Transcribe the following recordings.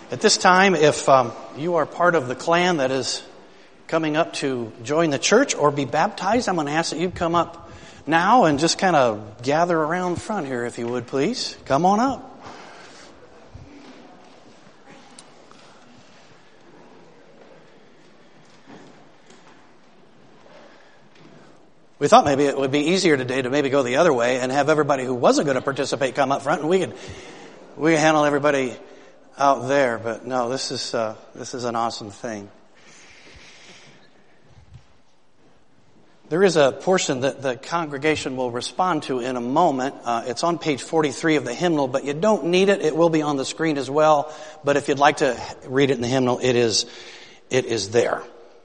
At this time, if you are part of the clan that is coming up to join the church or be baptized, I'm going to ask that you come up now and just kind of gather around front here, if you would, please. Come on up. We thought maybe it would be easier today to maybe go the other way and have everybody who wasn't going to participate come up front, and we could handle everybody out there. But no, this is an awesome thing. There is a portion that the congregation will respond to in a moment. It's on page 43 of the hymnal, but you don't need it. It will be on the screen as well. But if you'd like to read it in the hymnal, it is there.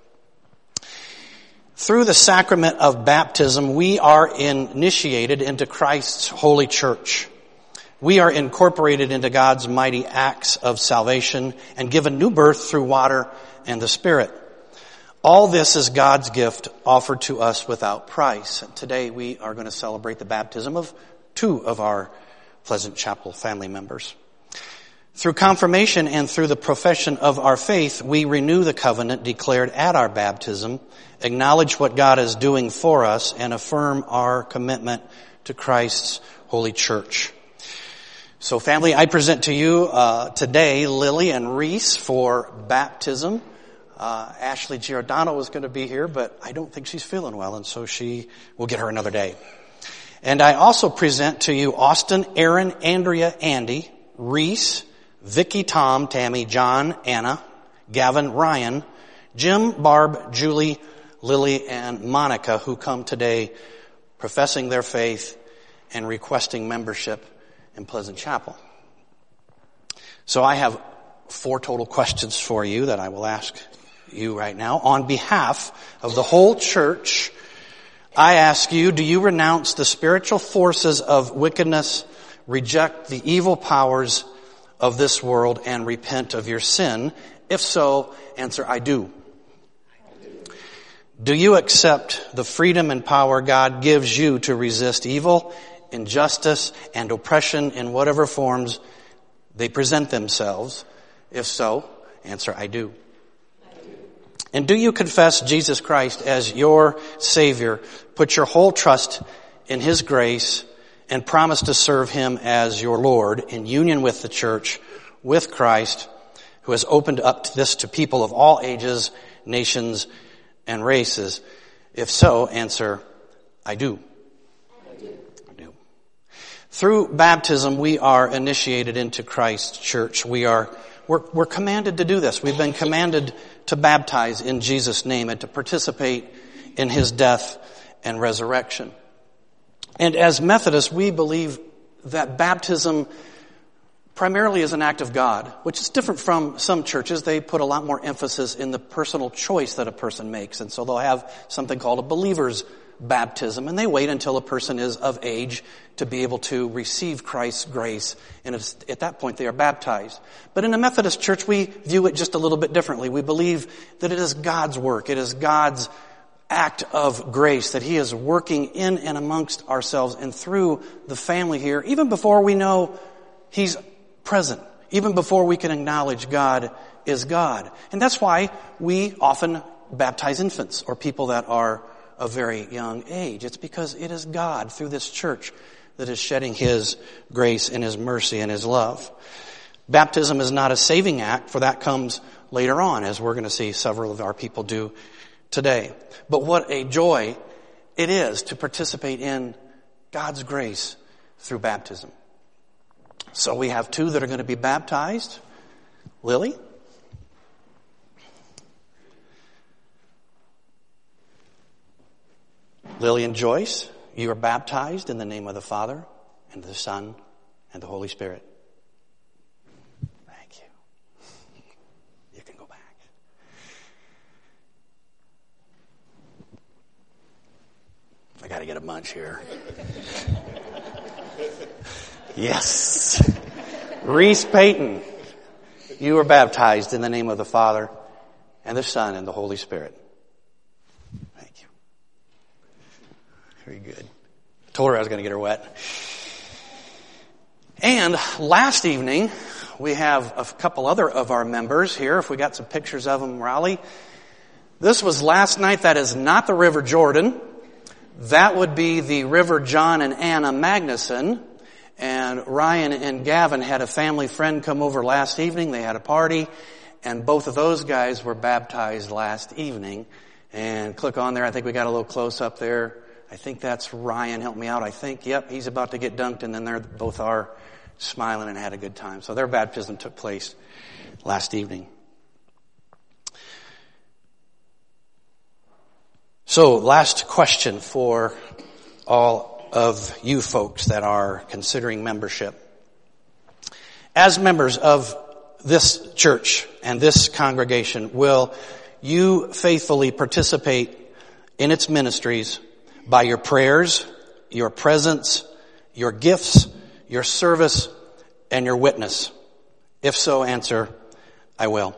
Through the sacrament of baptism, we are initiated into Christ's holy church. We are incorporated into God's mighty acts of salvation and given new birth through water and the Spirit. All this is God's gift offered to us without price. And today we are going to celebrate the baptism of two of our Pleasant Chapel family members. Through confirmation and through the profession of our faith, we renew the covenant declared at our baptism, acknowledge what God is doing for us, and affirm our commitment to Christ's holy church. So family, I present to you today Lily and Reese for baptism. Ashley Giordano is going to be here, but I don't think she's feeling well, and so we'll get her another day. And I also present to you Austin, Aaron, Andrea, Andy, Reese, Vicky, Tom, Tammy, John, Anna, Gavin, Ryan, Jim, Barb, Julie, Lily, and Monica, who come today professing their faith and requesting membership in Pleasant Chapel. So I have 4 total questions for you that I will ask you right now. On behalf of the whole church, I ask you, do you renounce the spiritual forces of wickedness, reject the evil powers of this world, and repent of your sin? If so, answer, I do. Do you accept the freedom and power God gives you to resist evil, injustice, and oppression in whatever forms they present themselves? If so, answer, I do. And do you confess Jesus Christ as your Savior, put your whole trust in His grace, and promise to serve Him as your Lord in union with the church, with Christ, who has opened up this to people of all ages, nations, and races? If so, answer, I do. I do. Through baptism, we are initiated into Christ's church. We're commanded to do this. We've been commanded to baptize in Jesus' name and to participate in His death and resurrection. And as Methodists, we believe that baptism primarily is an act of God, which is different from some churches. They put a lot more emphasis in the personal choice that a person makes. And so they'll have something called a believer's baptism, and they wait until a person is of age to be able to receive Christ's grace, and at that point they are baptized. But in the Methodist Church, we view it just a little bit differently. We believe that it is God's work. It is God's act of grace, that He is working in and amongst ourselves and through the family here, even before we know He's present, even before we can acknowledge God is God. And that's why we often baptize infants or people that are of very young age. It's because it is God through this church that is shedding His grace and His mercy and His love. Baptism is not a saving act, for that comes later on, as we're going to see several of our people do today. But what a joy it is to participate in God's grace through baptism. So we have 2 that are going to be baptized. Lily? Lily and Joyce, you are baptized in the name of the Father, and the Son, and the Holy Spirit. Thank you. You can go back. I got to get a munch here. Yes. Reese Payton, you are baptized in the name of the Father, and the Son, and the Holy Spirit. Thank you. Very good. Told her I was going to get her wet. And last evening, we have a couple other of our members here. If we got some pictures of them, Raleigh. This was last night. That is not the River Jordan. That would be the River John and Anna Magnuson. And Ryan and Gavin had a family friend come over last evening. They had a party. And both of those guys were baptized last evening. And click on there. I think we got a little close up there. I think that's Ryan. Help me out. I think, yep, he's about to get dunked. And then they both are smiling and had a good time. So their baptism took place last evening. So last question for all of you folks that are considering membership. As members of this church and this congregation, will you faithfully participate in its ministries by your prayers, your presence, your gifts, your service, and your witness? If so, answer, I will.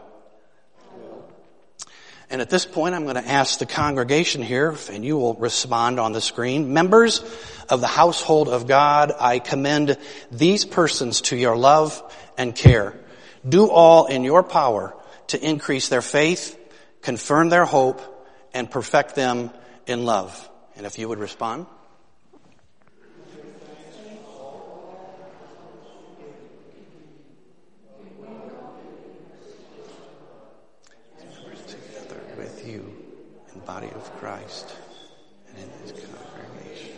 And at this point, I'm going to ask the congregation here, and you will respond on the screen. Members of the household of God, I commend these persons to your love and care. Do all in your power to increase their faith, confirm their hope, and perfect them in love. And if you would respond. Body of Christ and in His congregation.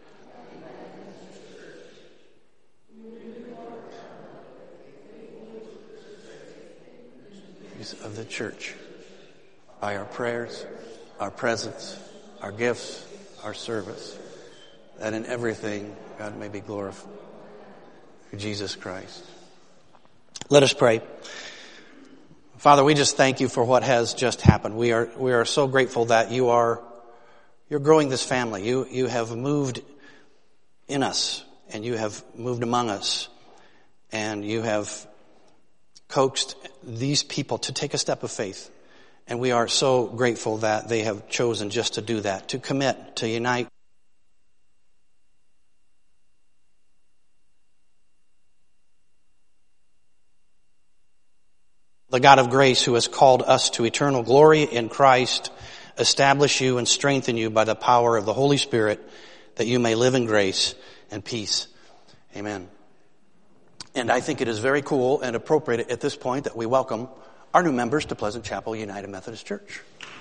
Of the church, by our prayers, our presence, our gifts, our service, that in everything God may be glorified through Jesus Christ. Let us pray. Father, we just thank you for what has just happened. We are so grateful that you're growing this family. You have moved in us, and you have moved among us, and you have coaxed these people to take a step of faith. And we are so grateful that they have chosen just to do that, to commit, to unite. The God of grace, who has called us to eternal glory in Christ, establish you and strengthen you by the power of the Holy Spirit, that you may live in grace and peace. Amen. And I think it is very cool and appropriate at this point that we welcome our new members to Pleasant Chapel United Methodist Church.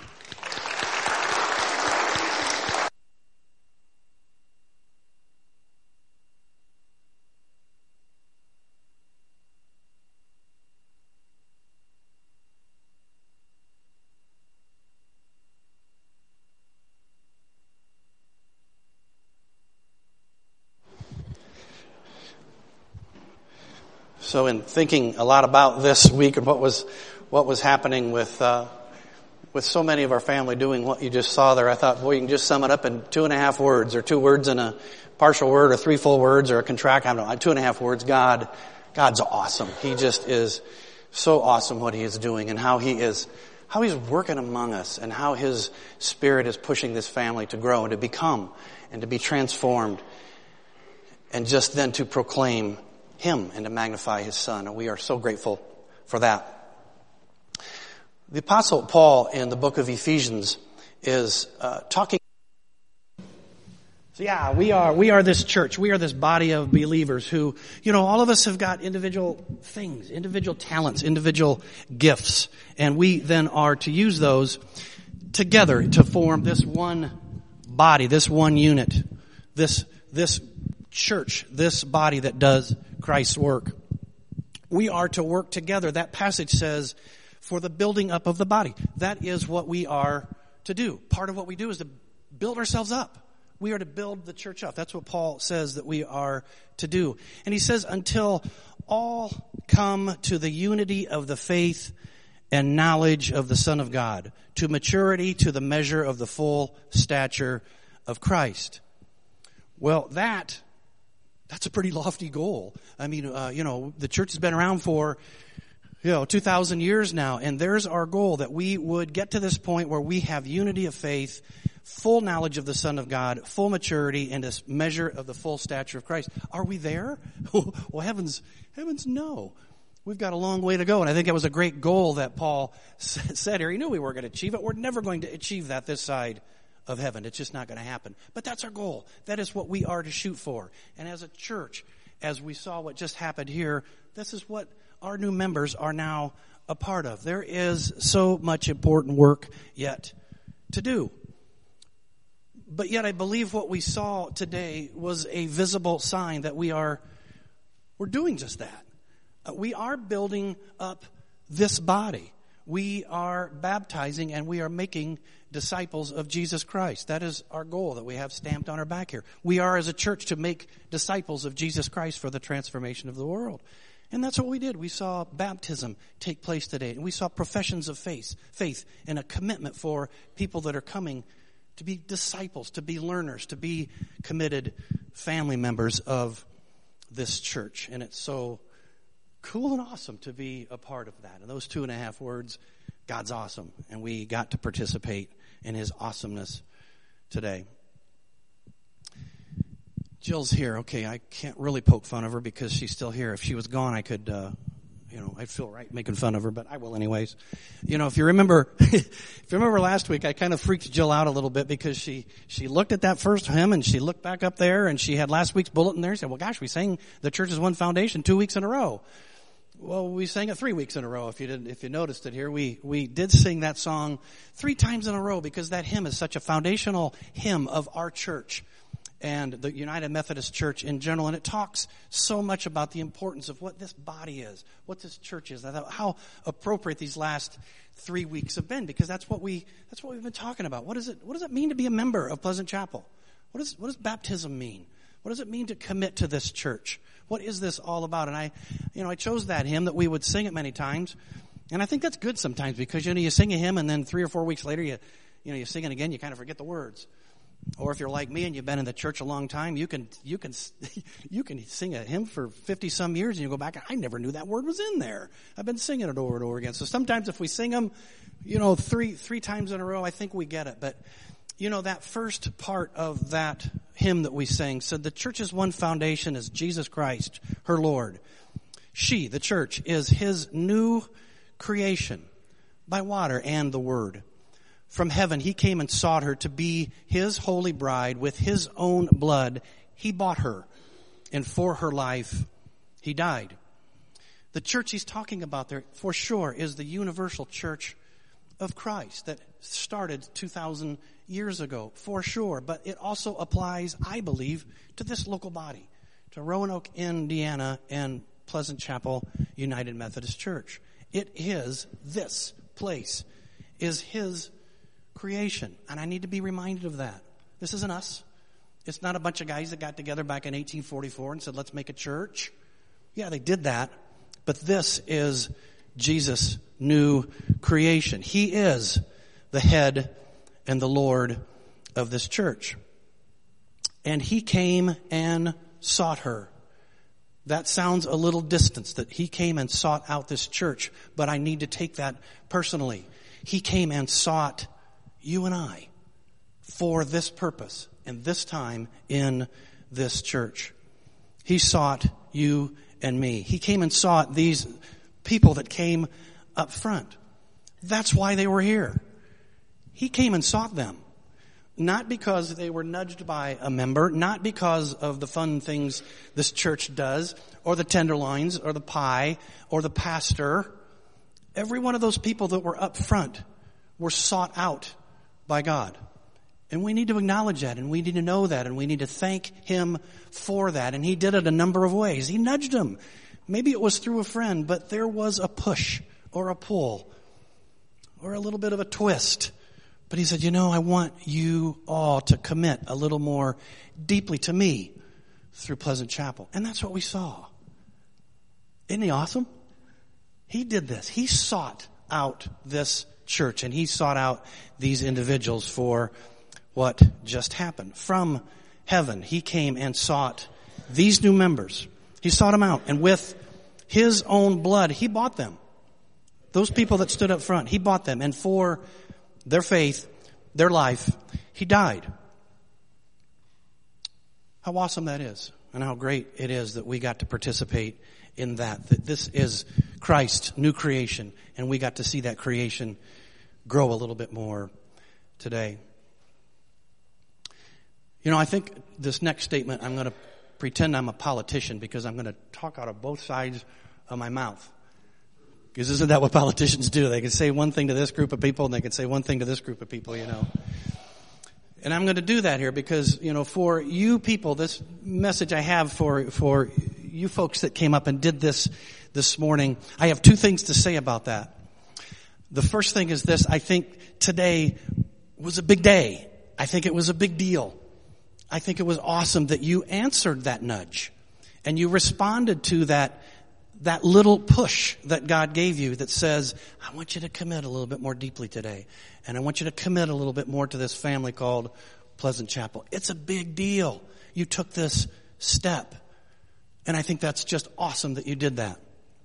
So in thinking a lot about this week and what was happening with so many of our family doing what you just saw there, I thought, boy, you can just sum it up in 2.5 words, or 2 words and a partial word, or 3 full words, or a contract. I don't know, 2.5 words. God's awesome. He just is so awesome what He is doing, and how He's working among us, and how His Spirit is pushing this family to grow and to become and to be transformed, and just then to proclaim Him and to magnify His Son. And we are so grateful for that. The Apostle Paul in the book of Ephesians is talking. So yeah, we are this church. We are this body of believers who, all of us have got individual things, individual talents, individual gifts. And we then are to use those together to form this one body, this one unit, this church, this body that does Christ's work. We are to work together. That passage says, for the building up of the body. That is what we are to do. Part of what we do is to build ourselves up. We are to build the church up. That's what Paul says that we are to do. And he says, until all come to the unity of the faith and knowledge of the Son of God, to maturity, to the measure of the full stature of Christ. Well, that's a pretty lofty goal. I mean, the church has been around for, 2,000 years now. And there's our goal, that we would get to this point where we have unity of faith, full knowledge of the Son of God, full maturity, and this measure of the full stature of Christ. Are we there? Well, heavens, no. We've got a long way to go. And I think that was a great goal that Paul said here. He knew we were going to achieve it. We're never going to achieve that this side of heaven. It's just not going to happen. But that's our goal. That is what we are to shoot for. And as a church, as we saw what just happened here, this is what our new members are now a part of. There is so much important work yet to do. But yet I believe what we saw today was a visible sign that we're doing just that. We are building up this body. We are baptizing and we are making disciples of Jesus Christ. That is our goal that we have stamped on our back here. We are, as a church, to make disciples of Jesus Christ for the transformation of the world. And that's what we did. We saw baptism take place today. And we saw professions of faith and a commitment for people that are coming to be disciples, to be learners, to be committed family members of this church. And it's so cool and awesome to be a part of that. And those 2.5 words, God's awesome. And we got to participate in his awesomeness today. Jill's here. Okay, I can't really poke fun of her because she's still here. If she was gone, I could, I'd feel right making fun of her, but I will anyways. If you remember last week, I kind of freaked Jill out a little bit because she looked at that first hymn and she looked back up there and she had last week's bulletin there and said, well, gosh, we sang The Church is One Foundation 2 weeks in a row. Well, we sang it 3 weeks in a row. If you noticed it here, we did sing that song 3 times in a row because that hymn is such a foundational hymn of our church and the United Methodist Church in general. And it talks so much about the importance of what this body is, what this church is, how appropriate these last 3 weeks have been, because that's what we've been talking about. What does it mean to be a member of Pleasant Chapel? What does baptism mean? What does it mean to commit to this church? What is this all about? And I chose that hymn that we would sing it many times. And I think that's good sometimes because, you sing a hymn and then 3 or 4 weeks later, you sing it again, you kind of forget the words. Or if you're like me and you've been in the church a long time, you can sing a hymn for 50 some years and you go back, I never knew that word was in there. I've been singing it over and over again. So sometimes if we sing them, three times in a row, I think we get it. But, that first part of that hymn that we sang said the church's one foundation is Jesus Christ, her Lord. She, the church, is his new creation by water and the word. From heaven, he came and sought her to be his holy bride. With his own blood, he bought her. And for her life, he died. The church he's talking about there, for sure, is the universal church of Christ that started 2,000 years ago, for sure. But it also applies, I believe, to this local body, to Roanoke, Indiana, and Pleasant Chapel United Methodist Church. This place is his creation. And I need to be reminded of that. This isn't us. It's not a bunch of guys that got together back in 1844 and said, let's make a church. Yeah, they did that. But this is Jesus' new creation. He is the head and the Lord of this church. And he came and sought her. That sounds a little distant, that he came and sought out this church, but I need to take that personally. He came and sought you and I for this purpose and this time in this church. He sought you and me. He came and sought these people that came up front. That's why they were here. He came and sought them. Not because they were nudged by a member, not because of the fun things this church does, or the tenderloins, or the pie, or the pastor. Every one of those people that were up front were sought out by God. And we need to acknowledge that, and we need to know that, and we need to thank him for that. And he did it a number of ways. He nudged them. Maybe it was through a friend, but there was a push, or a pull, or a little bit of a twist. But he said, I want you all to commit a little more deeply to me through Pleasant Chapel. And that's what we saw. Isn't he awesome? He did this. He sought out this church, and he sought out these individuals for what just happened. From heaven, he came and sought these new members. He sought them out, and with his own blood, he bought them. Those people that stood up front, he bought them. And for their faith, their life, he died. How awesome that is. And how great it is that we got to participate in that. That this is Christ's new creation. And we got to see that creation grow a little bit more today. You know, I think this next statement, I'm going to pretend I'm a politician because I'm going to talk out of both sides of my mouth. Because isn't that what politicians do? They can say one thing to this group of people and they can say one thing to this group of people, you know. And I'm going to do that here because, you know, for you people, this message I have for you folks that came up and did this morning, I have two things to say about that. The first thing is this: I think today was a big day. I think it was a big deal. I think it was awesome that you answered that nudge and you responded to that little push that God gave you that says, I want you to commit a little bit more deeply today. And I want you to commit a little bit more to this family called Pleasant Chapel. It's a big deal. You took this step. And I think that's just awesome that you did that.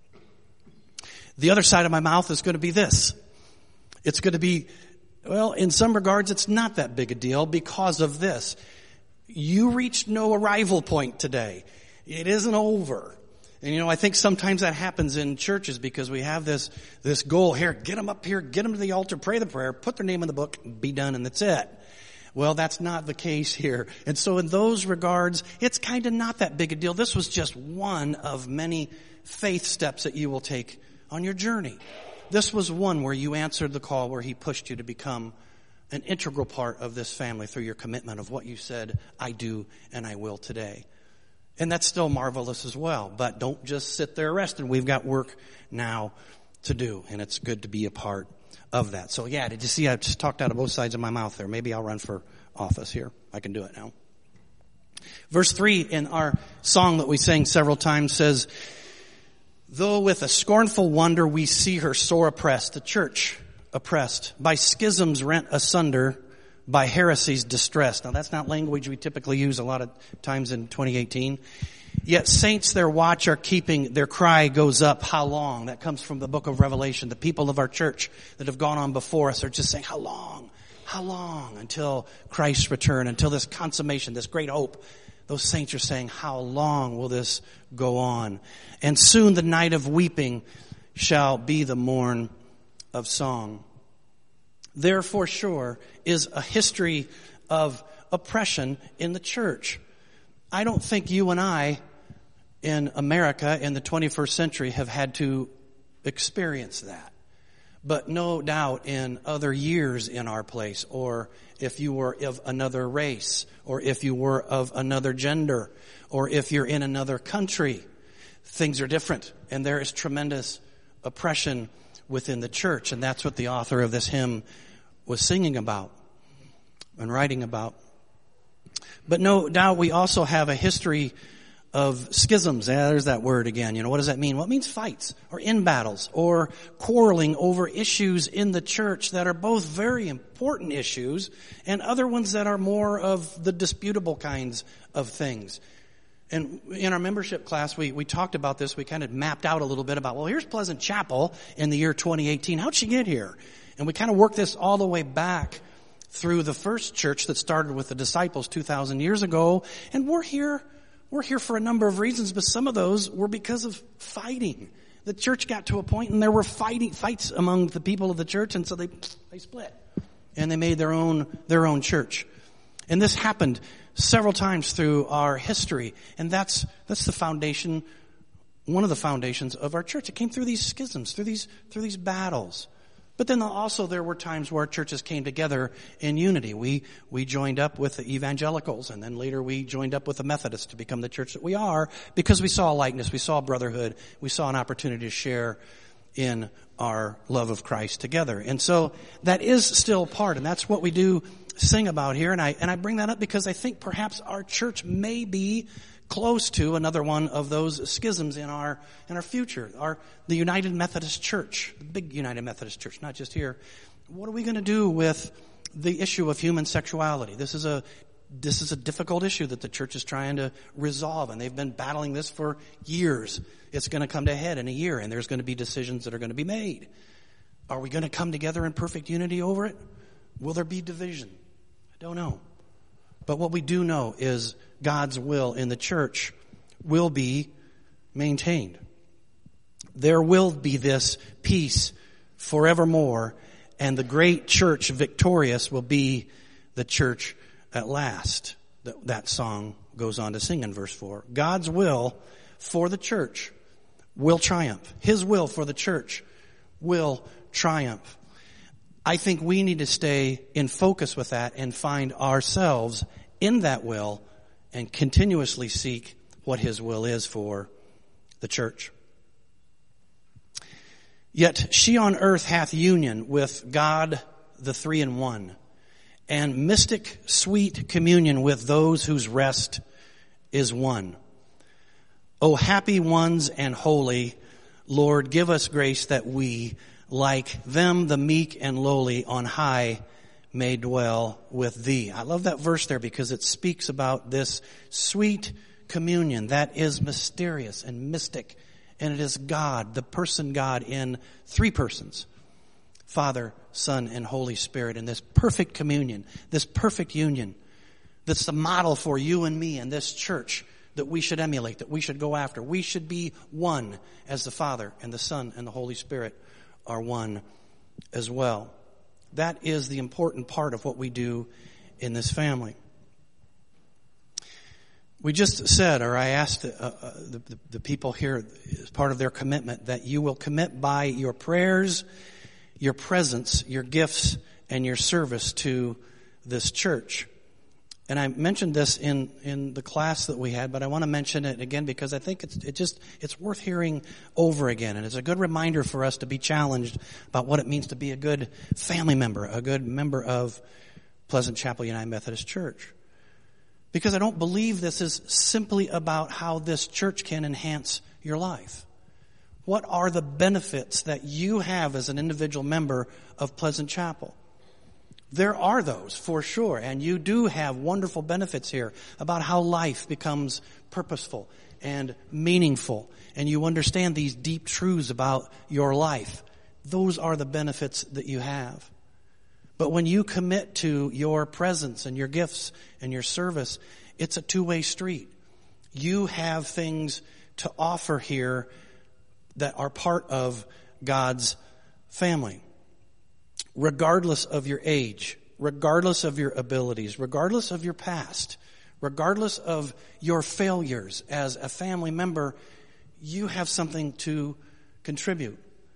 The other side of my mouth is going to be this. It's going to be, well, in some regards, it's not that big a deal because of this. You reached no arrival point today. It isn't over. And you know, I think sometimes that happens in churches because we have this goal here, get them up here, get them to the altar, pray the prayer, put their name in the book, be done, and that's it. Well, that's not the case here. And so in those regards, it's kind of not that big a deal. This was just one of many faith steps that you will take on your journey. This was one where you answered the call, where he pushed you to become an integral part of this family through your commitment of what you said, I do and I will today. And that's still marvelous as well. But don't just sit there resting. We've got work now to do. And it's good to be a part of that. So yeah, did you see I just talked out of both sides of my mouth there? Maybe I'll run for office here. I can do it now. Verse 3 in our song that we sang several times says, though with a scornful wonder we see her sore oppressed, the church oppressed, by schisms rent asunder, by heresies distressed. Now that's not language we typically use a lot of times in 2018. Yet saints their watch are keeping, their cry goes up, how long? That comes from the book of Revelation. The people of our church that have gone on before us are just saying, how long? How long? Until Christ's return, until this consummation, this great hope. Those saints are saying, how long will this go on? And soon the night of weeping shall be the morn of song. There for sure is a history of oppression in the church. I don't think you and I in America in the 21st century have had to experience that. But no doubt in other years in our place, or if you were of another race, or if you were of another gender, or if you're in another country, things are different. And there is tremendous oppression within the church. And that's what the author of this hymn was singing about and writing about. But no doubt we also have a history of schisms. There's that word again. You know, what does that mean? Well, it means fights or in battles or quarreling over issues in the church that are both very important issues and other ones that are more of the disputable kinds of things. And in our membership class, we talked about this. We kind of mapped out a little bit about, well, here's Pleasant Chapel in the year 2018. How'd she get here? And we kind of worked this all the way back through the first church that started with the disciples 2,000 years ago. And we're here for a number of reasons, but some of those were because of fighting. The church got to a point and there were fights among the people of the church, and so they split. And they made their own church. And this happened several times through our history. And that's the foundation, one of the foundations of our church. It came through these schisms, through these battles. But then also there were times where churches came together in unity. We joined up with the evangelicals, and then later we joined up with the Methodists to become the church that we are, because we saw likeness, we saw brotherhood, we saw an opportunity to share in our love of Christ together. And so that is still part, and that's what we do sing about here. And I bring that up because I think perhaps our church may be close to another one of those schisms in our future. The United Methodist Church, the big United Methodist Church, not just here. What are we going to do with the issue of human sexuality? This is a difficult issue that the church is trying to resolve, and they've been battling this for years. It's going to come to a head in a year, and there's going to be decisions that are going to be made. Are we going to come together in perfect unity over it? Will there be division? I don't know. But what we do know is God's will in the church will be maintained. There will be this peace forevermore, and the great church victorious will be the church at last. That song goes on to sing in verse 4. God's will for the church will triumph. His will for the church will triumph. I think we need to stay in focus with that and find ourselves in that will and continuously seek what His will is for the church. Yet she on earth hath union with God the Three in One, and mystic sweet communion with those whose rest is one. O happy ones and holy, Lord, give us grace that we, like them, the meek and lowly, on high may dwell with Thee. I love that verse there because it speaks about this sweet communion that is mysterious and mystic. And it is God, the person God in three persons, Father, Son, and Holy Spirit, in this perfect communion, this perfect union that's the model for you and me and this church that we should emulate, that we should go after. We should be one as the Father and the Son and the Holy Spirit are one as well. That is the important part of what we do in this family. We just said, or I asked the people here as part of their commitment, that you will commit by your prayers, your presence, your gifts, and your service to this church. And I mentioned this in the class that we had, but I want to mention it again because I think it's worth hearing over again. And it's a good reminder for us to be challenged about what it means to be a good family member, a good member of Pleasant Chapel United Methodist Church. Because I don't believe this is simply about how this church can enhance your life. What are the benefits that you have as an individual member of Pleasant Chapel? There are those, for sure, and you do have wonderful benefits here about how life becomes purposeful and meaningful, and you understand these deep truths about your life. Those are the benefits that you have. But when you commit to your presence and your gifts and your service, it's a two-way street. You have things to offer here that are part of God's family. Regardless of your age, regardless of your abilities, regardless of your past, regardless of your failures as a family member, you have something to contribute.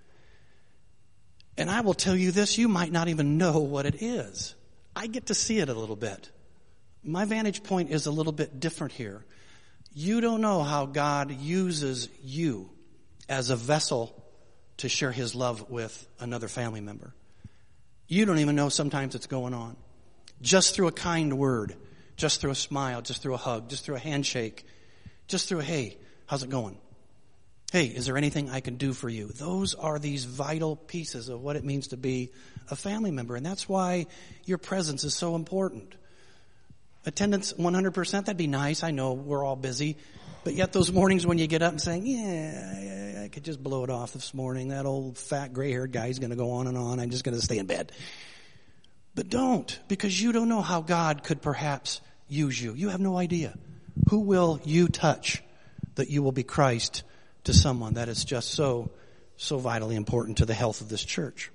And I will tell you this, you might not even know what it is. I get to see it a little bit. My vantage point is a little bit different here. You don't know how God uses you as a vessel to share His love with another family member. You don't even know sometimes it's going on. Just through a kind word, just through a smile, just through a hug, just through a handshake, just through a, hey, how's it going? Hey, is there anything I can do for you? Those are these vital pieces of what it means to be a family member. And that's why your presence is so important. Attendance 100%, that'd be nice. I know we're all busy. But yet those mornings when you get up and saying, yeah, I could just blow it off this morning. That old fat gray-haired guy's going to go on and on. I'm just going to stay in bed. But don't, because you don't know how God could perhaps use you. You have no idea. Who will you touch that you will be Christ to someone? That is just so vitally important to the health of this church.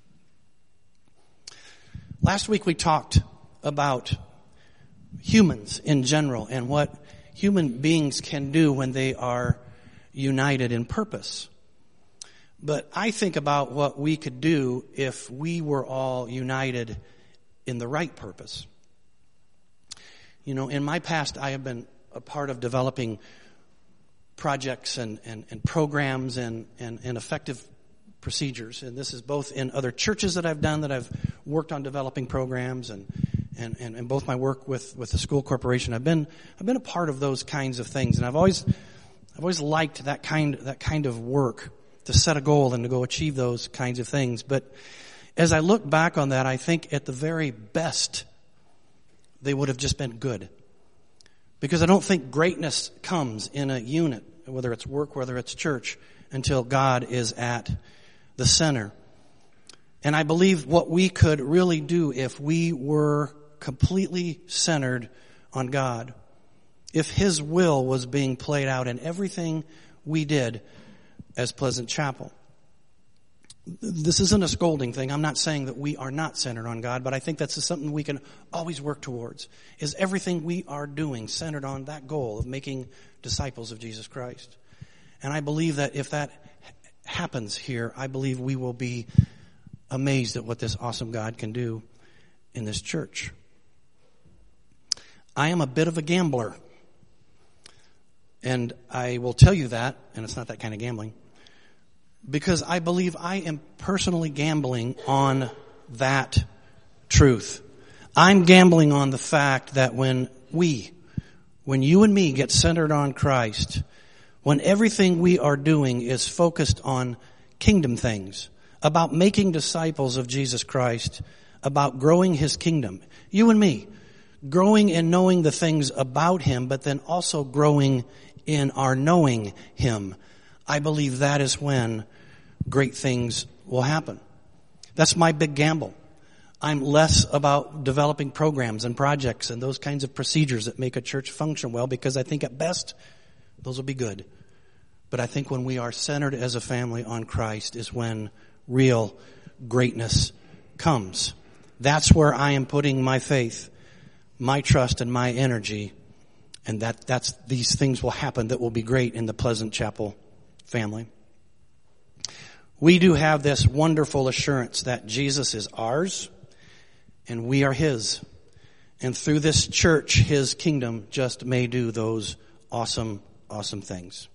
Last week we talked about humans in general and what human beings can do when they are united in purpose. But I think about what we could do if we were all united in the right purpose. You know, in my past, I have been a part of developing projects and programs and effective procedures. And this is both in other churches that I've done that I've worked on developing programs and both my work with the school corporation. I've been a part of those kinds of things. And I've always liked that kind of work, to set a goal and to go achieve those kinds of things. But as I look back on that, I think at the very best, they would have just been good. Because I don't think greatness comes in a unit, whether it's work, whether it's church, until God is at the center. And I believe what we could really do if we were completely centered on God, if His will was being played out in everything we did as Pleasant Chapel. This isn't a scolding thing. I'm not saying that we are not centered on God, but I think that's something we can always work towards, is everything we are doing centered on that goal of making disciples of Jesus Christ. And I believe that if that happens here, I believe we will be amazed at what this awesome God can do in this church. I am a bit of a gambler. And I will tell you that, and it's not that kind of gambling, because I believe I am personally gambling on that truth. I'm gambling on the fact that when you and me get centered on Christ, when everything we are doing is focused on kingdom things, about making disciples of Jesus Christ, about growing His kingdom, you and me, growing and knowing the things about Him, but then also growing in our knowing Him, I believe that is when great things will happen. That's my big gamble. I'm less about developing programs and projects and those kinds of procedures that make a church function well, because I think at best those will be good. But I think when we are centered as a family on Christ is when real greatness comes. That's where I am putting my faith, my trust, and my energy. And that's these things will happen that will be great in the Pleasant Chapel family. We do have this wonderful assurance that Jesus is ours and we are His. And through this church, His kingdom just may do those awesome, awesome things.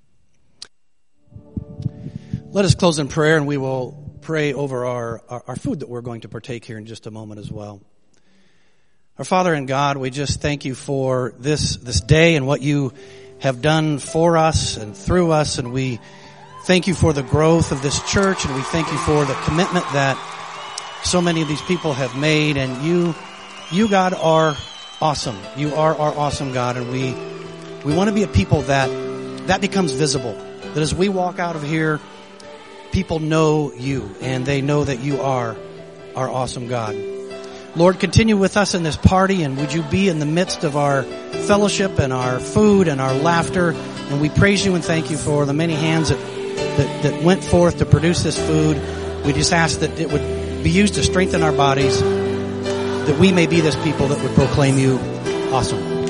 Let us close in prayer, and we will pray over our food that we're going to partake here in just a moment as well. Our Father and God, we just thank You for this day and what You have done for us and through us, and we thank You for the growth of this church, and we thank You for the commitment that so many of these people have made. And You, God, are awesome. You are our awesome God, and we want to be a people that becomes visible. That as we walk out of here, people know You, and they know that You are our awesome God. Lord, continue with us in this party, and would You be in the midst of our fellowship and our food and our laughter. And we praise You and thank You for the many hands that went forth to produce this food. We just ask that it would be used to strengthen our bodies, that we may be this people that would proclaim You awesome.